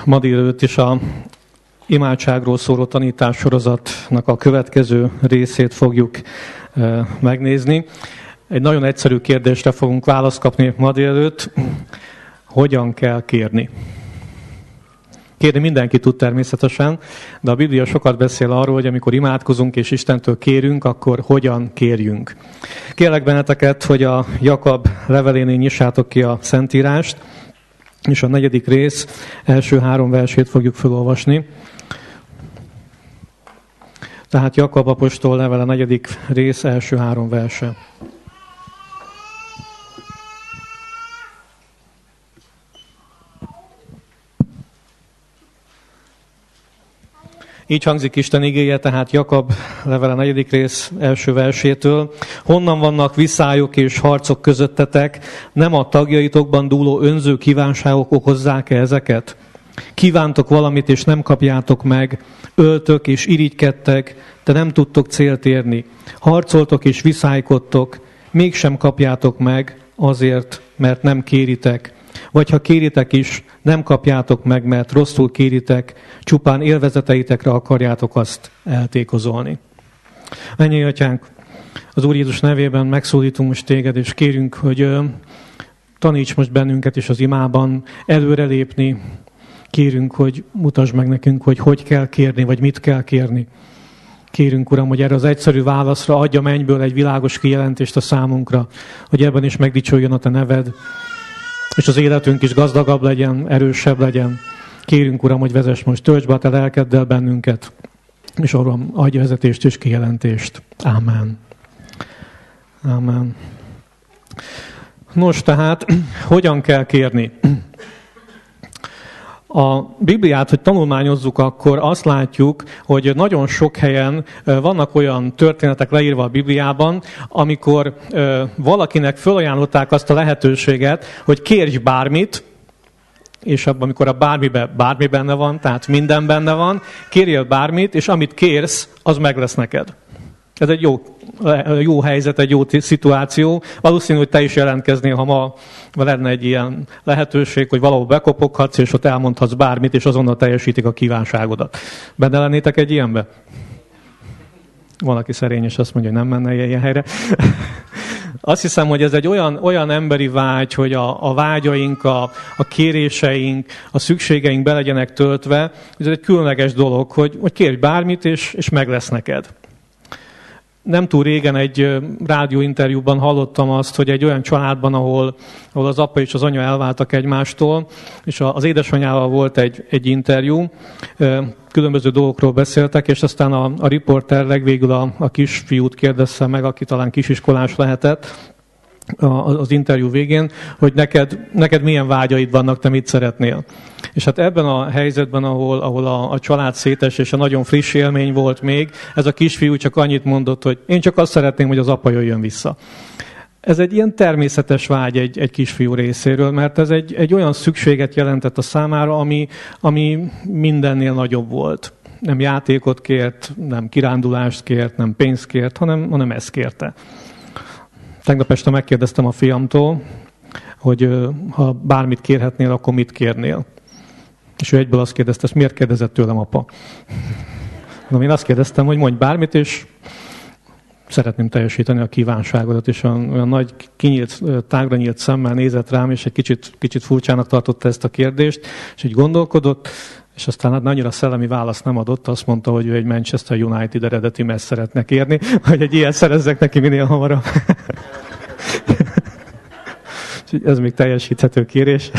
Ma délelőtt is a imádságról szóló tanítássorozatnak a következő részét fogjuk megnézni. Egy nagyon egyszerű kérdésre fogunk választ kapni ma délelőtt. Hogyan kell kérni? Kérni mindenki tud természetesen, de a Biblia sokat beszél arról, hogy amikor imádkozunk és Istentől kérünk, akkor hogyan kérjünk. Kérlek benneteket, hogy a Jakab levelénél nyissátok ki a Szentírást, és a 4. rész első 3 versét fogjuk felolvasni. Tehát Jakab apostol levele 4. rész első 3 verse. Így hangzik Isten igéje, tehát Jakab levele 4. rész első versétől. Honnan vannak viszályok és harcok közöttetek? Nem a tagjaitokban dúló önző kívánságok okozzák-e ezeket? Kívántok valamit, és nem kapjátok meg. Öltök és irigykedtek, de nem tudtok célt érni. Harcoltok és viszálykodtok, mégsem kapjátok meg azért, mert nem kéritek. Vagy ha kéritek is, nem kapjátok meg, mert rosszul kéritek, csupán élvezeteitekre akarjátok azt eltékozolni. Mennyei Atyánk, az Úr Jézus nevében megszólítunk most téged, és kérünk, hogy taníts most bennünket is az imában előrelépni. Kérünk, hogy mutasd meg nekünk, hogy kell kérni, vagy mit kell kérni. Kérünk, Uram, hogy erre az egyszerű válaszra adja mennyből egy világos kijelentést a számunkra, hogy ebben is megdicsüljön a Te neved, és az életünk is gazdagabb legyen, erősebb legyen. Kérünk, Uram, hogy vezess most, töltsd be a Te lelkeddel bennünket, és Uram, adj vezetést és kijelentést. Ámen. Ámen. Nos, tehát, hogyan kell kérni? A Bibliát, hogy tanulmányozzuk, akkor azt látjuk, hogy nagyon sok helyen vannak olyan történetek leírva a Bibliában, amikor valakinek felajánlották azt a lehetőséget, hogy kérj bármit, és abban, amikor a bármi benne van, tehát minden benne van, kérjél bármit, és amit kérsz, az meg lesz neked. Ez egy jó helyzet, egy jó szituáció. Valószínű, hogy te is jelentkeznél, ha ma lenne egy ilyen lehetőség, hogy valahol bekopoghatsz, és ott elmondhatsz bármit, és azonnal teljesítik a kívánságodat. Benne lennétek egy ilyenbe? Van, aki szerény, és azt mondja, hogy nem menne ilyen helyre. Azt hiszem, hogy ez egy olyan emberi vágy, hogy a vágyaink, a kéréseink, a szükségeink be legyenek töltve. Ez egy különleges dolog, hogy kérj bármit, és meg lesz neked. Nem túl régen egy rádióinterjúban hallottam azt, hogy egy olyan családban, ahol az apa és az anya elváltak egymástól, és az édesanyával volt egy interjú, különböző dolgokról beszéltek, és aztán a riporter legvégül a kisfiút kérdezte meg, aki talán kisiskolás lehetett, az interjú végén, hogy neked milyen vágyaid vannak, te mit szeretnél. És hát ebben a helyzetben, ahol a család szétes, és a nagyon friss élmény volt még, ez a kisfiú csak annyit mondott, hogy én csak azt szeretném, hogy az apa jöjjön vissza. Ez egy ilyen természetes vágy egy kisfiú részéről, mert ez egy olyan szükséget jelentett a számára, ami mindennél nagyobb volt. Nem játékot kért, nem kirándulást kért, nem pénzt kért, hanem ezt kérte. Tegnap este megkérdeztem a fiamtól, hogy ha bármit kérhetnél, akkor mit kérnél? És ő egyből azt kérdezte, ezt miért kérdezett tőlem apa? Én azt kérdeztem, hogy mondj bármit, és szeretném teljesíteni a kívánságodat, és olyan nagy, kinyílt, tágra nyílt szemmel nézett rám, és egy kicsit furcsának tartotta ezt a kérdést, és így gondolkodott, és aztán hát annyira szellemi választ nem adott, azt mondta, hogy ő egy Manchester United eredeti meccs szeretne kérni, hogy egy ilyet szerezzek neki minél hamarabb. Ez még teljesíthető kérés.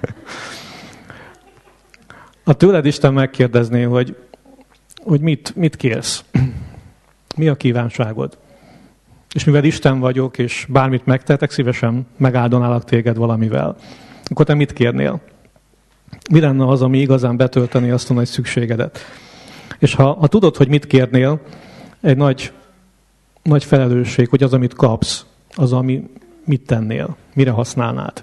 A tőled Isten megkérdezné, hogy mit kérsz? Mi a kívánságod? És mivel Isten vagyok, és bármit megtehetek, szívesen megáldonálak téged valamivel. Akkor te mit kérnél? Mi lenne az, ami igazán betölteni azt a nagy szükségedet? És ha tudod, hogy mit kérnél, egy nagy felelősség, hogy az, amit kapsz, az, ami mit tennél, mire használnád.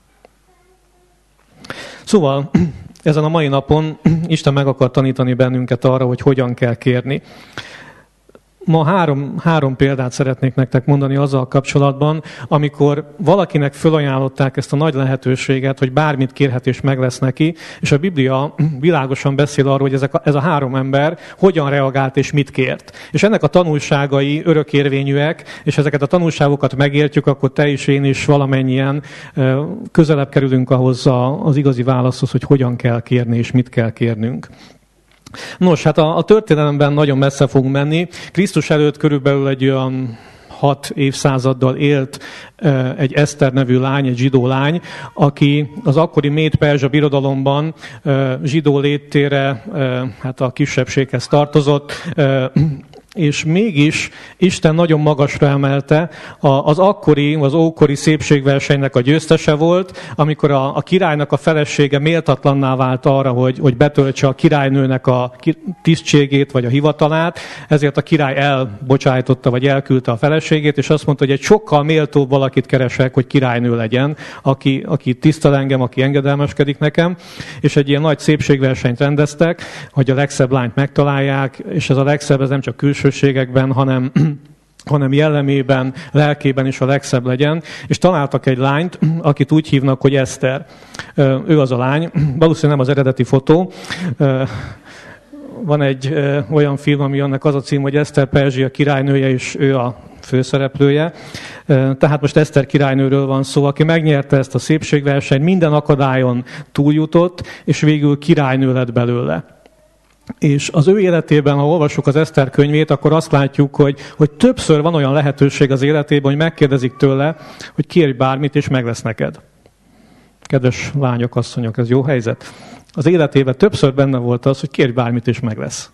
Szóval ezen a mai napon Isten meg akar tanítani bennünket arra, hogy hogyan kell kérni. Ma három példát szeretnék nektek mondani azzal kapcsolatban, amikor valakinek fölajánlották ezt a nagy lehetőséget, hogy bármit kérhet és meg lesz neki, és a Biblia világosan beszél arról, hogy ez a három ember hogyan reagált és mit kért. És ennek a tanulságai örökérvényűek, és ezeket a tanulságokat megértjük, akkor te is, én is valamennyien közelebb kerülünk ahhoz az igazi válaszhoz, hogy hogyan kell kérni és mit kell kérnünk. Nos, hát a történelemben nagyon messze fogunk menni. Krisztus előtt körülbelül egy olyan 6 évszázaddal élt egy Eszter nevű lány, egy zsidó lány, aki az akkori Méd-Perzsa birodalomban zsidó léttére hát a kisebbséghez tartozott, és mégis Isten nagyon magasra emelte, az ókori szépségversenynek a győztese volt, amikor a királynak a felesége méltatlanná vált arra, hogy betöltse a királynőnek a tisztségét vagy a hivatalát, ezért a király elbocsájtotta vagy elküldte a feleségét, és azt mondta, hogy egy sokkal méltóbb valakit keresek, hogy királynő legyen, aki tisztel engem, aki engedelmeskedik nekem, és egy ilyen nagy szépségversenyt rendeztek, hogy a legszebb lányt megtalálják, és ez a legszebb, ez nem csak külsőségekben, hanem jellemében, lelkében is a legszebb legyen, és találtak egy lányt, akit úgy hívnak, hogy Eszter. Ő az a lány, valószínűleg nem az eredeti fotó. Van egy olyan film, ami annak az a cím, hogy Eszter Perzsia királynője, és ő a főszereplője. Tehát most Eszter királynőről van szó, aki megnyerte ezt a szépségversenyt, minden akadályon túljutott, és végül királynő lett belőle. És az ő életében, ha olvassuk az Eszter könyvét, akkor azt látjuk, hogy többször van olyan lehetőség az életében, hogy megkérdezik tőle, hogy kérj bármit, és meg lesz neked. Kedves lányok, asszonyok, ez jó helyzet. Az életében többször benne volt az, hogy kérj bármit, és meg lesz.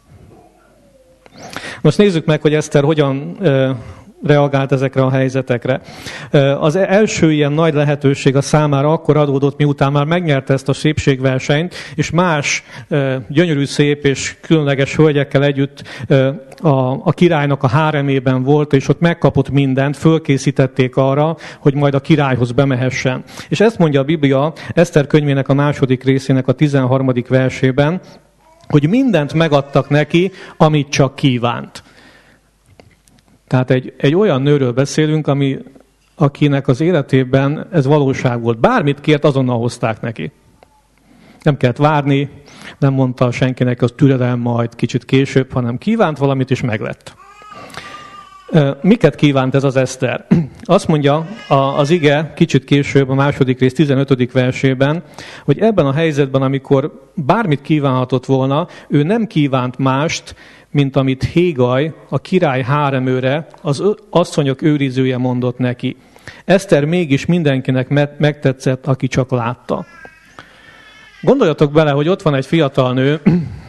Most nézzük meg, hogy Eszter hogyan reagált ezekre a helyzetekre. Az első ilyen nagy lehetőség a számára akkor adódott, miután már megnyerte ezt a szépségversenyt, és más gyönyörű, szép és különleges hölgyekkel együtt a királynak a háremében volt, és ott megkapott mindent, fölkészítették arra, hogy majd a királyhoz bemehessen. És ezt mondja a Biblia Eszter könyvének a 2. részének a 13. versében, hogy mindent megadtak neki, amit csak kívánt. Tehát egy olyan nőről beszélünk, akinek az életében ez valóság volt. Bármit kért, azonnal hozták neki. Nem kellett várni, nem mondta senkinek, az türelem majd kicsit később, hanem kívánt valamit, és meglett. Miket kívánt ez az Eszter? Azt mondja az ige kicsit később, a 2. rész 15. versében, hogy ebben a helyzetben, amikor bármit kívánhatott volna, ő nem kívánt mást, mint amit Hégaj, a király háremőre, az asszonyok őrizője mondott neki. Eszter mégis mindenkinek megtetszett, aki csak látta. Gondoljatok bele, hogy ott van egy fiatal nő,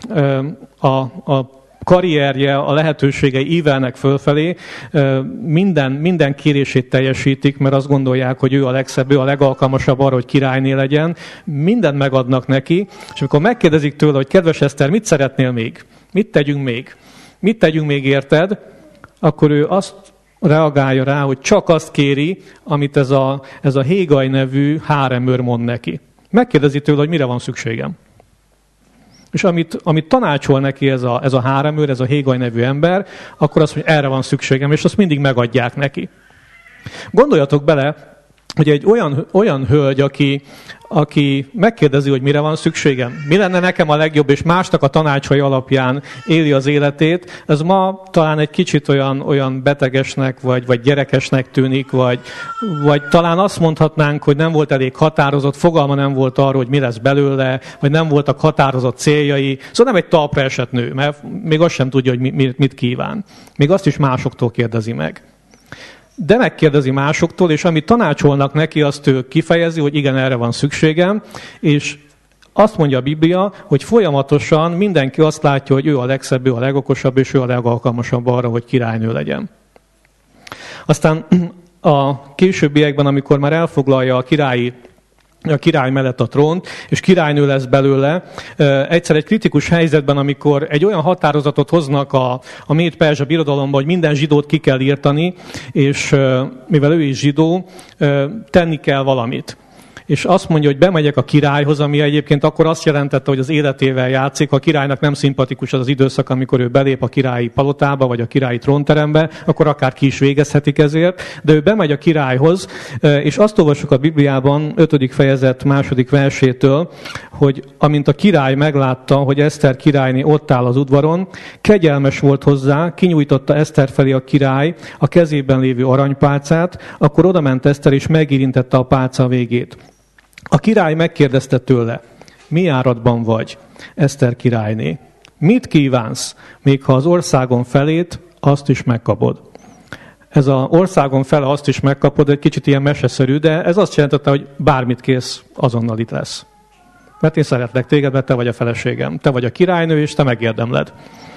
a karrierje, a lehetőségei ívelnek fölfelé, minden kérését teljesítik, mert azt gondolják, hogy ő a legszebb, ő a legalkalmasabb arra, hogy királyné legyen. Mindent megadnak neki, és amikor megkérdezik tőle, hogy kedves Eszter, mit szeretnél még? Mit tegyünk még? Mit tegyünk még érted? Akkor ő azt reagálja rá, hogy csak azt kéri, amit ez a Hégaj nevű háremőr mond neki. Megkérdezi tőle, hogy mire van szükségem. És amit tanácsol neki ez a háremőr, ez a Hégaj nevű ember, akkor azt mondja, erre van szükségem, és azt mindig megadják neki. Gondoljatok bele, hogy egy olyan hölgy, aki megkérdezi, hogy mire van szükségem, mi lenne nekem a legjobb, és másnak a tanácsai alapján éli az életét, ez ma talán egy kicsit olyan betegesnek, vagy gyerekesnek tűnik, vagy talán azt mondhatnánk, hogy nem volt elég határozott, fogalma nem volt arról, hogy mi lesz belőle, vagy nem voltak határozott céljai. Szóval nem egy talpra esett nő, mert még azt sem tudja, hogy mit kíván. Még azt is másoktól kérdezi meg. De megkérdezi másoktól, és amit tanácsolnak neki, azt ő kifejezi, hogy igen, erre van szükségem, és azt mondja a Biblia, hogy folyamatosan mindenki azt látja, hogy ő a legszebb, ő a legokosabb, és ő a legalkalmasabb arra, hogy királynő legyen. Aztán a későbbiekben, amikor már elfoglalja a király mellett a trónt, és királynő lesz belőle. Egyszer egy kritikus helyzetben, amikor egy olyan határozatot hoznak a Méd-Perzsa birodalomba, hogy minden zsidót ki kell írtani, és mivel ő is zsidó, tenni kell valamit. és azt mondja, hogy bemegyek a királyhoz, ami egyébként akkor azt jelentette, hogy az életével játszik. Ha a királynak nem szimpatikus az időszak, amikor ő belép a királyi palotába, vagy a királyi trónterembe, akkor akár ki is végezhetik ezért. De ő bemegy a királyhoz, és azt olvassuk a Bibliában 5. fejezet 2. versétől, hogy amint a király meglátta, hogy Eszter királyné ott áll az udvaron, kegyelmes volt hozzá, kinyújtotta Eszter felé a király a kezében lévő aranypálcát, akkor odament Eszter és megérintette a pálca végét. A király megkérdezte tőle, mi áradban vagy, Eszter királyné? Mit kívánsz, még ha az országon felét, azt is megkapod? Ez az országon fele azt is megkapod, egy kicsit ilyen meseszerű, de ez azt jelentette, hogy bármit kész, azonnal itt lesz. Mert én szeretlek téged, mert te vagy a feleségem. Te vagy a királynő, és te megérdemled.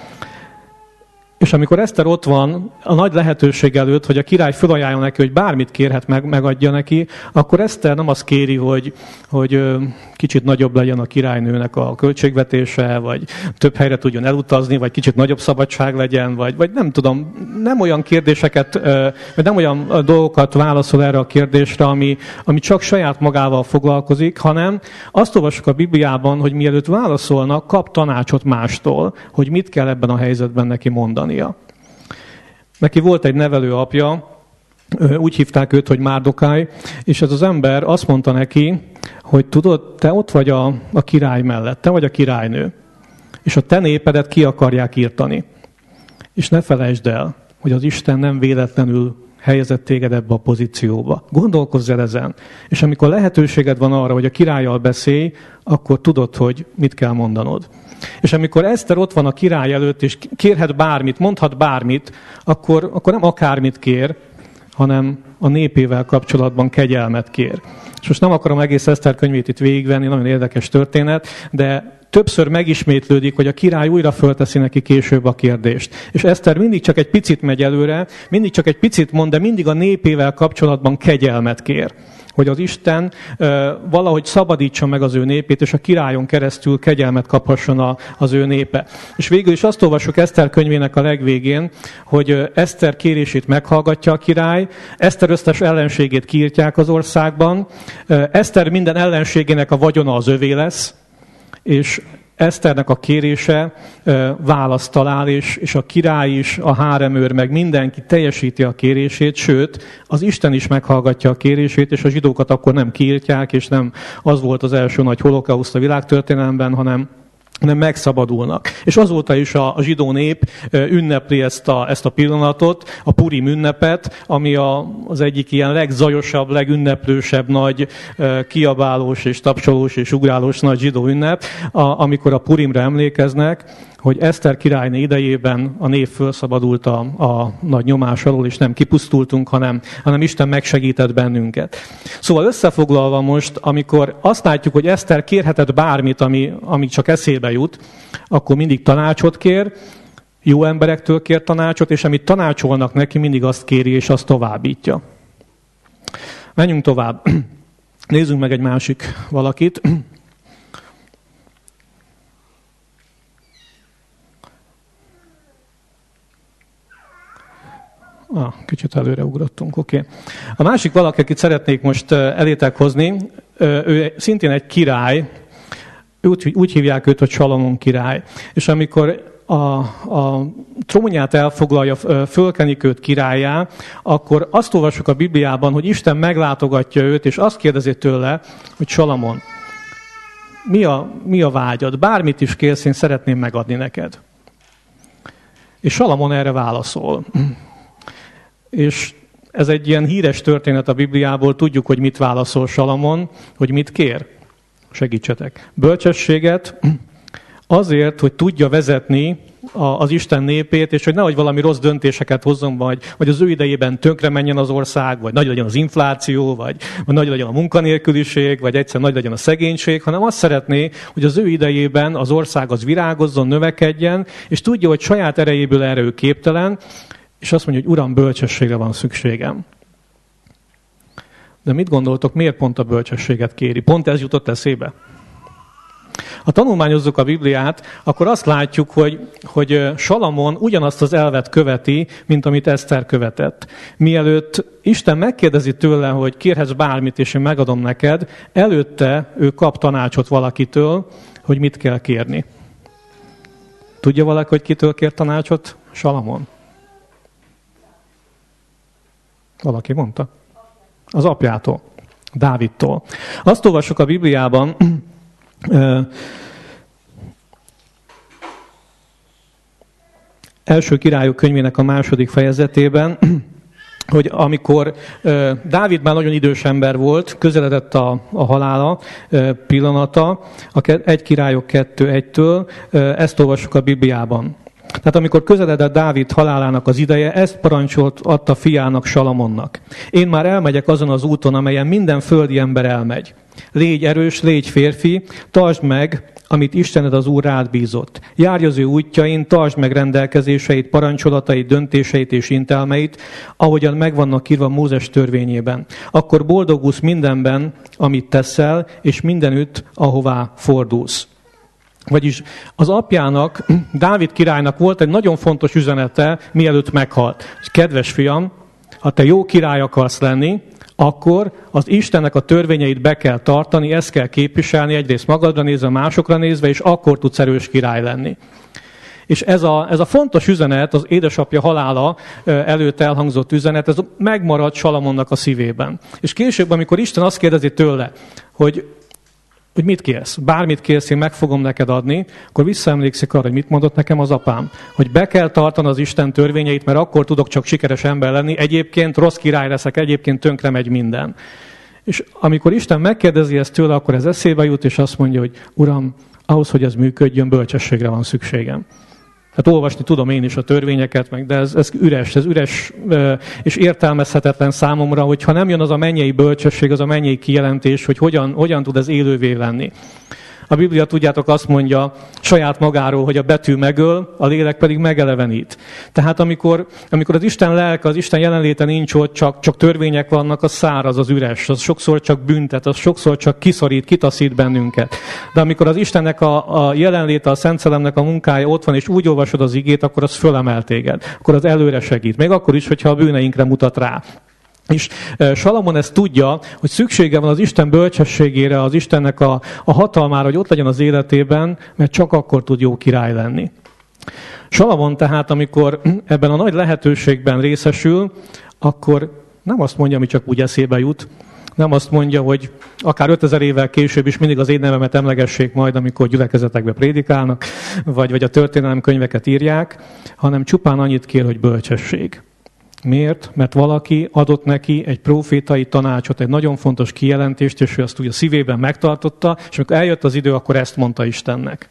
És amikor Eszter ott van, a nagy lehetőség előtt, hogy a király felajánlja neki, hogy bármit kérhet, megadja neki, akkor Eszter nem azt kéri, hogy kicsit nagyobb legyen a királynőnek a költségvetése, vagy több helyre tudjon elutazni, vagy kicsit nagyobb szabadság legyen, vagy nem tudom, nem olyan kérdéseket, vagy nem olyan dolgokat válaszol erre a kérdésre, ami csak saját magával foglalkozik, hanem azt olvassuk a Bibliában, hogy mielőtt válaszolnak, kap tanácsot mástól, hogy mit kell ebben a helyzetben neki mondani. Neki volt egy nevelő apja, úgy hívták őt, hogy Márdokály, és ez az ember azt mondta neki, hogy tudod, te ott vagy a király mellett, te vagy a királynő, és a te népedet ki akarják írtani. És ne felejtsd el, hogy az Isten nem véletlenül helyezett téged ebbe a pozícióba. Gondolkozz el ezen. És amikor lehetőséged van arra, hogy a királlyal beszélj, akkor tudod, hogy mit kell mondanod. És amikor Eszter ott van a király előtt, és kérhet bármit, mondhat bármit, akkor nem akármit kér, hanem a népével kapcsolatban kegyelmet kér. És most nem akarom egész Eszter könyvét itt végigvenni, nagyon érdekes történet, de többször megismétlődik, hogy a király újra fölteszi neki később a kérdést. És Eszter mindig csak egy picit megy előre, mindig csak egy picit mond, de mindig a népével kapcsolatban kegyelmet kér. Hogy az Isten valahogy szabadítsa meg az ő népét, és a királyon keresztül kegyelmet kaphasson az ő népe. És végül is azt olvassuk Eszter könyvének a legvégén, hogy Eszter kérését meghallgatja a király, Eszter összes ellenségét kiírtják az országban, Eszter minden ellenségének a vagyona az övé lesz, és Eszternek a kérése választ talál, és a király is, a háremőr, meg mindenki teljesíti a kérését, sőt, az Isten is meghallgatja a kérését, és a zsidókat akkor nem kiírtják, és nem az volt az első nagy holokauszt a világtörténelemben, hanem megszabadulnak. És azóta is a zsidó nép ünnepli ezt a pillanatot, a Purim ünnepet, ami az egyik ilyen legzajosabb, legünneplősebb, nagy kiabálós és tapsolós és ugrálós nagy zsidó ünnep, amikor a Purimre emlékeznek, hogy Eszter királyné idejében a nép felszabadult a nagy nyomás alól, és nem kipusztultunk, hanem Isten megsegített bennünket. Szóval összefoglalva most, amikor azt látjuk, hogy Eszter kérhetett bármit, ami csak eszébe jut, akkor mindig tanácsot kér, jó emberektől kér tanácsot, és amit tanácsolnak neki, mindig azt kéri, és azt továbbítja. Menjünk tovább. Nézzünk meg egy másik valakit. Kicsit előreugrottunk, oké. A másik valaki, akit szeretnék most elétek hozni, ő szintén egy király, úgy hívják őt, hogy Salamon király. És amikor a trónját elfoglalja, fölkenik őt királlyá, akkor azt olvassuk a Bibliában, hogy Isten meglátogatja őt, és azt kérdezi tőle, hogy Salamon, mi a vágyad? Bármit is kérsz, én szeretném megadni neked. És Salamon erre válaszol. És ez egy ilyen híres történet a Bibliából, tudjuk, hogy mit válaszol Salamon, hogy mit kér. Segítsetek. Bölcsességet azért, hogy tudja vezetni az Isten népét, és hogy nehogy valami rossz döntéseket hozzon, vagy az ő idejében tönkre menjen az ország, vagy nagy legyen az infláció, vagy nagy legyen a munkanélküliség, vagy egyszer nagy legyen a szegénység, hanem azt szeretné, hogy az ő idejében az ország az virágozzon, növekedjen, és tudja, hogy saját erejéből erre ő képtelen, és azt mondja, hogy Uram, bölcsességre van szükségem. De mit gondoltok, miért pont a bölcsességet kéri? Pont ez jutott eszébe? Ha tanulmányozzuk a Bibliát, akkor azt látjuk, hogy Salamon ugyanazt az elvet követi, mint amit Eszter követett. Mielőtt Isten megkérdezi tőle, hogy kérhetsz bármit, és én megadom neked, előtte ő kap tanácsot valakitől, hogy mit kell kérni. Tudja valaki, hogy kitől kér tanácsot? Salamon. Valaki mondta? Az apjától, Dávidtól. Azt olvassuk a Bibliában, Első Királyok könyvének a 2. fejezetében, hogy amikor Dávid már nagyon idős ember volt, közeledett a halála pillanata, 1 Királyok 2:1-től, ezt olvassuk a Bibliában. Tehát amikor közeledett Dávid halálának az ideje, ezt parancsolt adta fiának, Salamonnak. Én már elmegyek azon az úton, amelyen minden földi ember elmegy. Légy erős, légy férfi, tartsd meg, amit Istened az Úr rád bízott. Járj az ő útjain, tartsd meg rendelkezéseit, parancsolatait, döntéseit és intelmeit, ahogyan megvannak írva Mózes törvényében. Akkor boldogulsz mindenben, amit teszel, és mindenütt, ahová fordulsz. Vagyis az apjának, Dávid királynak volt egy nagyon fontos üzenete, mielőtt meghalt. Kedves fiam, ha te jó király akarsz lenni, akkor az Istennek a törvényeit be kell tartani, ezt kell képviselni, egyrészt magadra nézve, másokra nézve, és akkor tudsz erős király lenni. És ez a fontos üzenet, az édesapja halála előtt elhangzott üzenet, ez megmaradt Salamonnak a szívében. És később, amikor Isten azt kérdezi tőle, hogy mit kérsz? Bármit kérsz, én meg fogom neked adni, akkor visszaemlékszik arra, hogy mit mondott nekem az apám. Hogy be kell tartani az Isten törvényeit, mert akkor tudok csak sikeres ember lenni, egyébként rossz király leszek, egyébként tönkre megy minden. És amikor Isten megkérdezi ezt tőle, akkor ez eszébe jut, és azt mondja, hogy Uram, ahhoz, hogy ez működjön, bölcsességre van szükségem. Hát olvasni tudom én is a törvényeket, de ez üres és értelmezhetetlen számomra, hogyha nem jön az a mennyei bölcsesség, az a mennyei kijelentés, hogy hogyan tud ez élővé lenni. A Biblia, tudjátok, azt mondja saját magáról, hogy a betű megöl, a lélek pedig megelevenít. Tehát amikor az Isten lelke, az Isten jelenléte nincs ott, csak törvények vannak, az száraz, az üres, az sokszor csak büntet, az sokszor csak kiszorít, kitaszít bennünket. De amikor az Istennek a jelenléte, a Szent Szellemnek a munkája ott van, és úgy olvasod az igét, akkor az fölemel téged, akkor az előre segít. Még akkor is, hogyha a bűneinkre mutat rá. És Salamon ezt tudja, hogy szüksége van az Isten bölcsességére, az Istennek a hatalmára, hogy ott legyen az életében, mert csak akkor tud jó király lenni. Salamon tehát, amikor ebben a nagy lehetőségben részesül, akkor nem azt mondja, ami csak úgy eszébe jut, nem azt mondja, hogy akár 5000 évvel később is mindig az én nevemet emlegessék majd, amikor gyülekezetekbe prédikálnak, vagy a történelemkönyveket írják, hanem csupán annyit kér, hogy bölcsesség. Miért? Mert valaki adott neki egy prófétai tanácsot, egy nagyon fontos kijelentést, és ő azt úgy a szívében megtartotta, és amikor eljött az idő, akkor ezt mondta Istennek.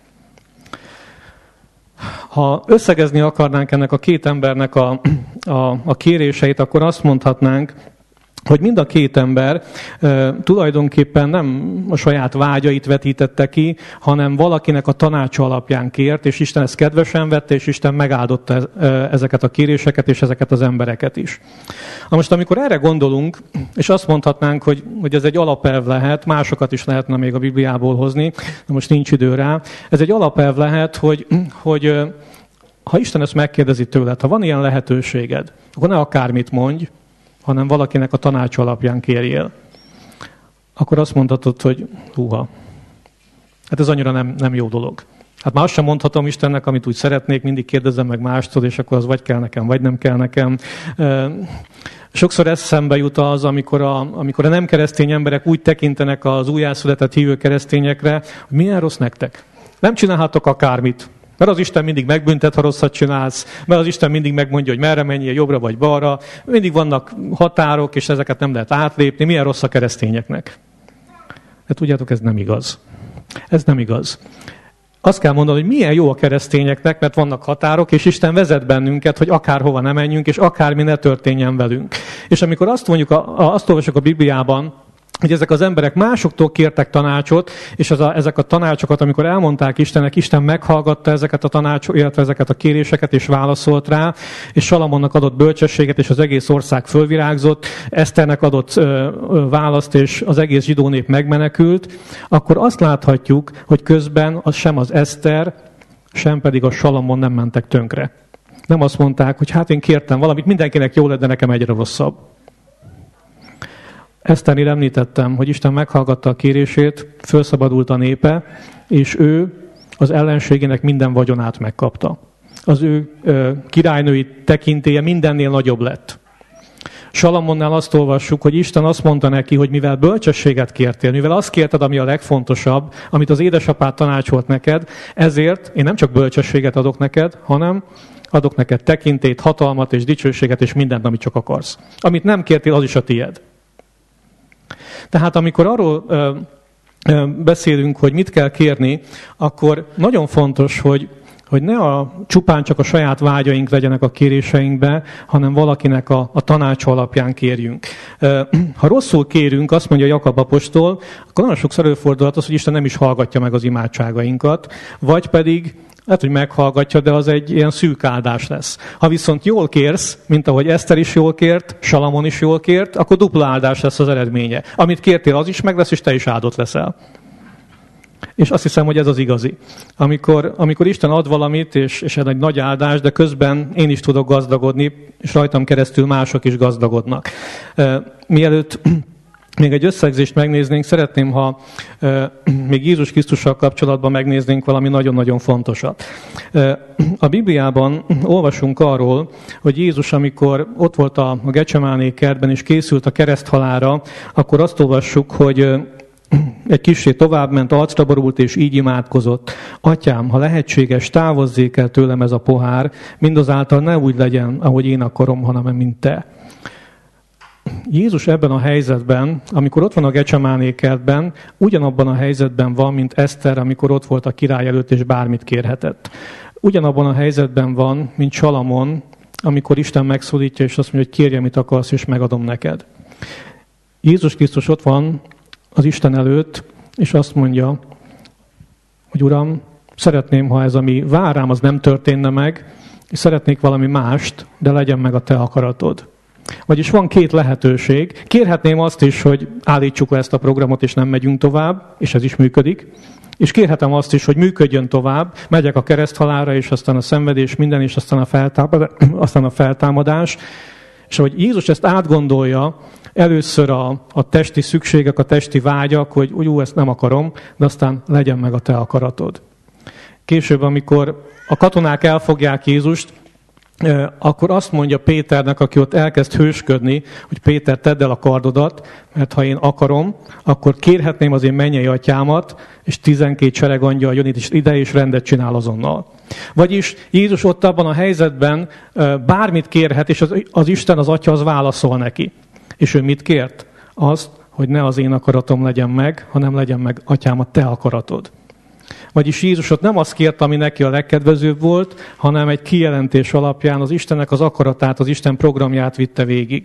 Ha összegezni akarnánk ennek a két embernek a kéréseit, akkor azt mondhatnánk, hogy mind a két ember tulajdonképpen nem a saját vágyait vetítette ki, hanem valakinek a tanácsa alapján kért, és Isten ezt kedvesen vette, és Isten megáldotta ezeket a kéréseket, és ezeket az embereket is. Na most, amikor erre gondolunk, és azt mondhatnánk, hogy ez egy alapelv lehet, másokat is lehetne még a Bibliából hozni, de most nincs idő rá, ez egy alapelv lehet, hogy ha Isten ezt megkérdezi tőled, ha van ilyen lehetőséged, akkor ne akármit mondj, hanem valakinek a tanács alapján kérjél. Akkor azt mondhatod, hogy hát ez annyira nem jó dolog. Hát már azt sem mondhatom Istennek, amit úgy szeretnék, mindig kérdezem meg mástól, és akkor az vagy kell nekem, vagy nem kell nekem. Sokszor eszembe jut az, amikor a nem keresztény emberek úgy tekintenek az újjászületett hívő keresztényekre, hogy milyen rossz nektek. Nem csinálhatok akármit. Mert az Isten mindig megbüntet, ha rosszat csinálsz, mert az Isten mindig megmondja, hogy merre menjél, jobbra vagy balra. Mindig vannak határok, és ezeket nem lehet átlépni. Milyen rossz a keresztényeknek? De tudjátok, ez nem igaz. Ez nem igaz. Azt kell mondani, hogy milyen jó a keresztényeknek, mert vannak határok, és Isten vezet bennünket, hogy akárhova ne menjünk, és akármi ne történjen velünk. És amikor azt mondjuk, azt olvasok a Bibliában, hogy ezek az emberek másoktól kértek tanácsot, és ezek a tanácsokat, amikor elmondták Istennek, Isten meghallgatta ezeket a tanácsot, illetve ezeket a kéréseket, és válaszolt rá, és Salamonnak adott bölcsességet, és az egész ország fölvirágzott, Eszternek adott választ, és az egész zsidó nép megmenekült, akkor azt láthatjuk, hogy közben sem az Eszter, sem pedig a Salamon nem mentek tönkre. Nem azt mondták, hogy hát én kértem valamit, mindenkinek jó lett, de nekem egyre rosszabb. Eszternél említettem, hogy Isten meghallgatta a kérését, felszabadult a népe, és ő az ellenségének minden vagyonát megkapta. Az ő királynői tekintélye mindennél nagyobb lett. Salamonnál azt olvassuk, hogy Isten azt mondta neki, hogy mivel bölcsességet kértél, mivel azt kérted, ami a legfontosabb, amit az édesapád tanácsolt neked, ezért én nem csak bölcsességet adok neked, hanem adok neked tekintélyt, hatalmat és dicsőséget és mindent, amit csak akarsz. Amit nem kértél, az is a tied. Tehát amikor arról beszélünk, hogy mit kell kérni, akkor nagyon fontos, hogy ne csupán csak a saját vágyaink legyenek a kéréseinkbe, hanem valakinek a tanácsa alapján kérjünk. Ha rosszul kérünk, azt mondja Jakab apostol, akkor nagyon sokszor előfordulhat az, hogy Isten nem is hallgatja meg az imádságainkat, vagy pedig lehet, hogy meghallgatja, de az egy ilyen szűk áldás lesz. Ha viszont jól kérsz, mint ahogy Eszter is jól kért, Salamon is jól kért, akkor dupla áldás lesz az eredménye. Amit kértél, az is meg lesz, és te is áldott leszel. És azt hiszem, hogy ez az igazi. Amikor Isten ad valamit, és ez egy nagy áldás, de közben én is tudok gazdagodni, és rajtam keresztül mások is gazdagodnak. Mielőtt még egy összegzést megnéznénk, szeretném, ha még Jézus Krisztussal kapcsolatban megnéznénk valami nagyon-nagyon fontosat. A Bibliában olvasunk arról, hogy Jézus, amikor ott volt a Gecsemáné kertben, és készült a kereszthalálra, akkor azt olvassuk, hogy egy kissé továbbment, arcra borult, és így imádkozott. Atyám, ha lehetséges, távozzék el tőlem ez a pohár, mindazáltal ne úgy legyen, ahogy én akarom, hanem mint te. Jézus ebben a helyzetben, amikor ott van a Gecsemáné kertben, ugyanabban a helyzetben van, mint Eszter, amikor ott volt a király előtt, és bármit kérhetett. Ugyanabban a helyzetben van, mint Salamon, amikor Isten megszólítja, és azt mondja, hogy kérj, amit akarsz, és megadom neked. Jézus Krisztus ott van az Isten előtt, és azt mondja, hogy Uram, szeretném, ha ez, ami vár rám, az nem történne meg, és szeretnék valami mást, de legyen meg a te akaratod. Vagyis van két lehetőség. Kérhetném azt is, hogy állítsuk le ezt a programot, és nem megyünk tovább, és ez is működik. És kérhetem azt is, hogy működjön tovább, megyek a kereszthalálra, és aztán a szenvedés minden, és aztán a feltámadás. És ahogy Jézus ezt átgondolja, először a testi szükségek, a testi vágyak, hogy ezt nem akarom, de aztán legyen meg a te akaratod. Később, amikor a katonák elfogják Jézust, akkor azt mondja Péternek, aki ott elkezd hősködni, hogy Péter, tedd el a kardodat, mert ha én akarom, akkor kérhetném az én mennyei atyámat, és 12 seregangyal jön ide, és rendet csinál azonnal. Vagyis Jézus ott abban a helyzetben bármit kérhet, és az Isten, az Atya, az válaszol neki. És ő mit kért? Azt, hogy ne az én akaratom legyen meg, hanem legyen meg, Atyám, a te akaratod. Vagyis Jézus ott nem azt kért, ami neki a legkedvezőbb volt, hanem egy kijelentés alapján az Istennek az akaratát, az Isten programját vitte végig.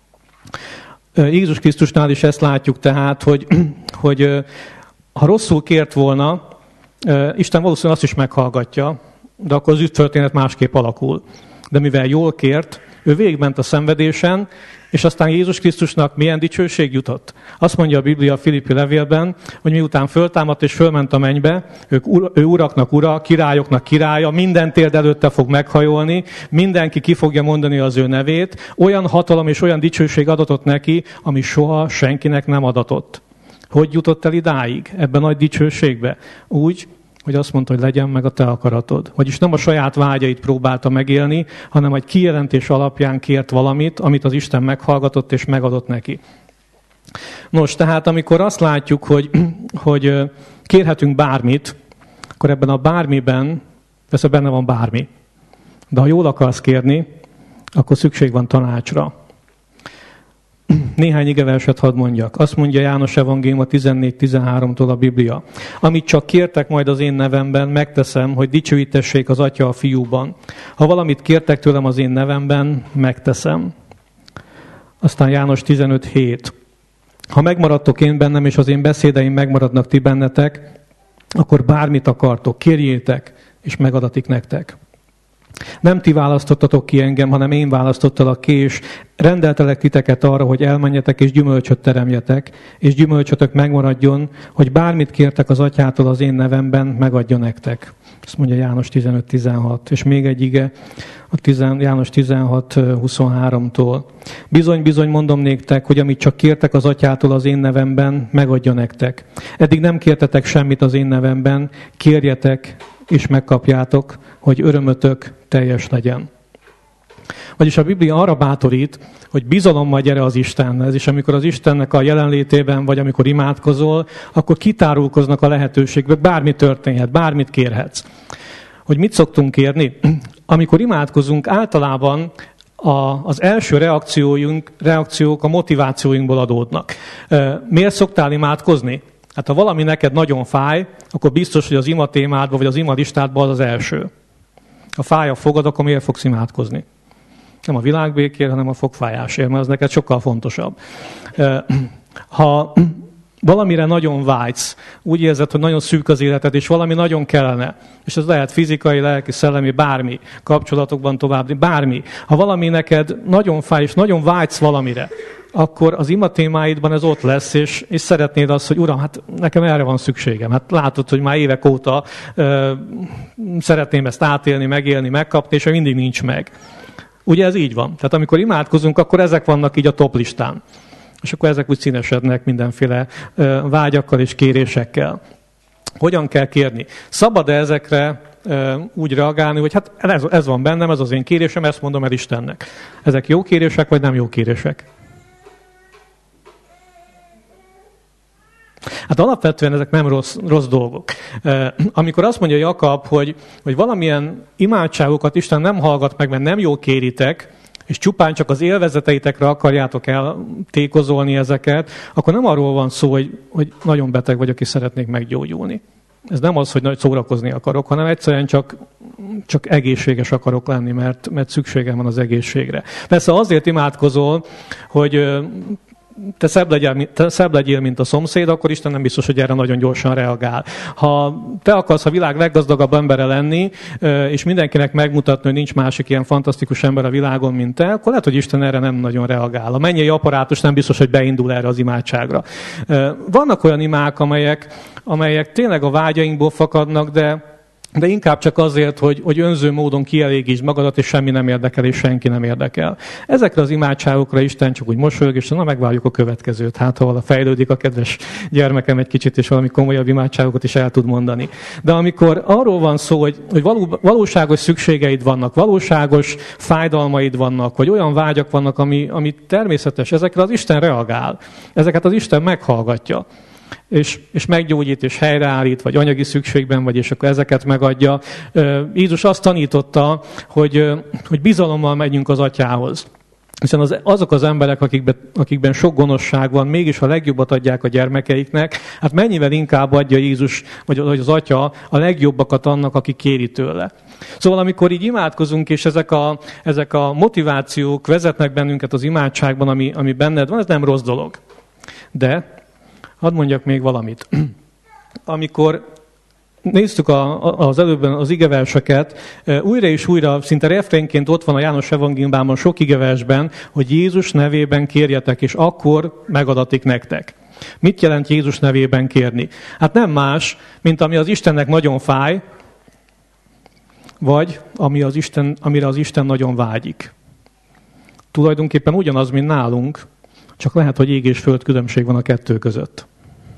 Jézus Krisztusnál is ezt látjuk tehát, hogy ha rosszul kért volna, Isten valószínűleg azt is meghallgatja, de akkor az ügytörténet másképp alakul. De mivel jól kért, ő végigment a szenvedésen, és aztán Jézus Krisztusnak milyen dicsőség jutott? Azt mondja a Biblia a Filippi levélben, hogy miután föltámadt és fölment a mennybe, ő uraknak ura, királyoknak királya, minden térd előtte fog meghajolni, mindenki ki fogja mondani az ő nevét, olyan hatalom és olyan dicsőség adatott neki, ami soha senkinek nem adatott. Hogy jutott el idáig, ebben nagy dicsőségbe? Úgy, hogy azt mondta, hogy legyen meg a te akaratod. Vagyis nem a saját vágyait próbálta megélni, hanem egy kijelentés alapján kért valamit, amit az Isten meghallgatott és megadott neki. Nos, tehát amikor azt látjuk, hogy kérhetünk bármit, akkor ebben a bármiben, persze benne van bármi. De ha jól akarsz kérni, akkor szükség van tanácsra. Néhány igeverset hadd mondjak. Azt mondja János Evangélium 14-13-tól a Biblia. Amit csak kértek majd az én nevemben, megteszem, hogy dicsőítessék az Atya a Fiúban. Ha valamit kértek tőlem az én nevemben, megteszem. Aztán János 15-7. Ha megmaradtok én bennem, és az én beszédeim megmaradnak ti bennetek, akkor bármit akartok, kérjétek, és megadatik nektek. Nem ti választottatok ki engem, hanem én választottalak ki, és rendeltelek titeket arra, hogy elmenjetek és gyümölcsöt teremjetek, és gyümölcsötök megmaradjon, hogy bármit kértek az atyától az én nevemben, megadja nektek. Ezt mondja János 15:16. És még egy ige, János 16:23-tól. Bizony, bizony mondom néktek, hogy amit csak kértek az atyától az én nevemben, megadja nektek. Eddig nem kértetek semmit az én nevemben, kérjetek, és megkapjátok, hogy örömötök teljes legyen. Vagyis a Biblia arra bátorít, hogy bizalommal gyere az Istenhez, és amikor az Istennek a jelenlétében vagy amikor imádkozol, akkor kitárulkoznak a lehetőségek, bármi történhet, bármit kérhetsz. Hogy mit szoktunk kérni? Amikor imádkozunk, általában az első reakciók a motivációinkból adódnak. Miért szoktál imádkozni? Hát ha valami neked nagyon fáj, akkor biztos, hogy az ima témádban vagy az ima listádban az első. Ha fáj a fogad, akkor miért fogsz imádkozni? Nem a világbékért, hanem a fogfájásért, mert az neked sokkal fontosabb. Ha valamire nagyon vágysz, úgy érzed, hogy nagyon szűk az életed, és valami nagyon kellene, és ez lehet fizikai, lelki, szellemi, bármi, kapcsolatokban tovább, bármi. Ha valami neked nagyon fáj, és nagyon vágysz valamire, akkor az ima témáidban ez ott lesz, és szeretnéd azt, hogy Uram, hát nekem erre van szükségem. Hát látod, hogy már évek óta szeretném ezt átélni, megélni, megkapni, és mindig nincs meg. Ugye ez így van. Tehát amikor imádkozunk, akkor ezek vannak így a top listán. És akkor ezek úgy színesednek mindenféle vágyakkal és kérésekkel. Hogyan kell kérni? Szabad-e ezekre úgy reagálni, hogy hát ez van bennem, ez az én kérésem, ezt mondom el Istennek. Ezek jó kérések, vagy nem jó kérések? Hát alapvetően ezek nem rossz dolgok. Amikor azt mondja Jakab, hogy valamilyen imádságokat Isten nem hallgat meg, mert nem jól kéritek, és csupán csak az élvezeteitekre akarjátok eltékozolni ezeket, akkor nem arról van szó, hogy nagyon beteg vagyok, és szeretnék meggyógyulni. Ez nem az, hogy nagy szórakozni akarok, hanem egyszerűen csak egészséges akarok lenni, mert szükségem van az egészségre. Persze azért imádkozol, hogy te szebb legyél, mint a szomszéd, akkor Isten nem biztos, hogy erre nagyon gyorsan reagál. Ha te akarsz a világ leggazdagabb embere lenni, és mindenkinek megmutatni, hogy nincs másik ilyen fantasztikus ember a világon, mint te, akkor lehet, hogy Isten erre nem nagyon reagál. A mennyei apparátus nem biztos, hogy beindul erre az imádságra. Vannak olyan imák, amelyek tényleg a vágyainkból fakadnak, de inkább csak azért, hogy önző módon kielégítsd magadat, és semmi nem érdekel, és senki nem érdekel. Ezekre az imádságokra Isten csak úgy mosolyog, és megvárjuk a következőt. Hát, ha vala fejlődik a kedves gyermekem egy kicsit, és valami komolyabb imádságokat is el tud mondani. De amikor arról van szó, hogy valóságos szükségeid vannak, valóságos fájdalmaid vannak, vagy olyan vágyak vannak, ami természetes, ezekre az Isten reagál. Ezeket az Isten meghallgatja. És meggyógyít, és helyreállít, vagy anyagi szükségben vagy, és akkor ezeket megadja. Jézus azt tanította, hogy bizalommal megyünk az Atyához. Hiszen azok az emberek, akikben sok gonoszság van, mégis a legjobbat adják a gyermekeiknek, hát mennyivel inkább adja Jézus, vagy az Atya a legjobbakat annak, aki kéri tőle. Szóval amikor így imádkozunk, és ezek a motivációk vezetnek bennünket az imádságban, ami benned van, ez nem rossz dolog. De hadd mondjak még valamit. Amikor néztük az előbben az igeverseket, újra és újra, szinte refrénként ott van a János evangéliumában sok igeversben, hogy Jézus nevében kérjetek, és akkor megadatik nektek. Mit jelent Jézus nevében kérni? Hát nem más, mint ami az Istennek nagyon fáj, vagy amire az Isten nagyon vágyik. Tulajdonképpen ugyanaz, mint nálunk, csak lehet, hogy ég és föld különbség van a kettő között.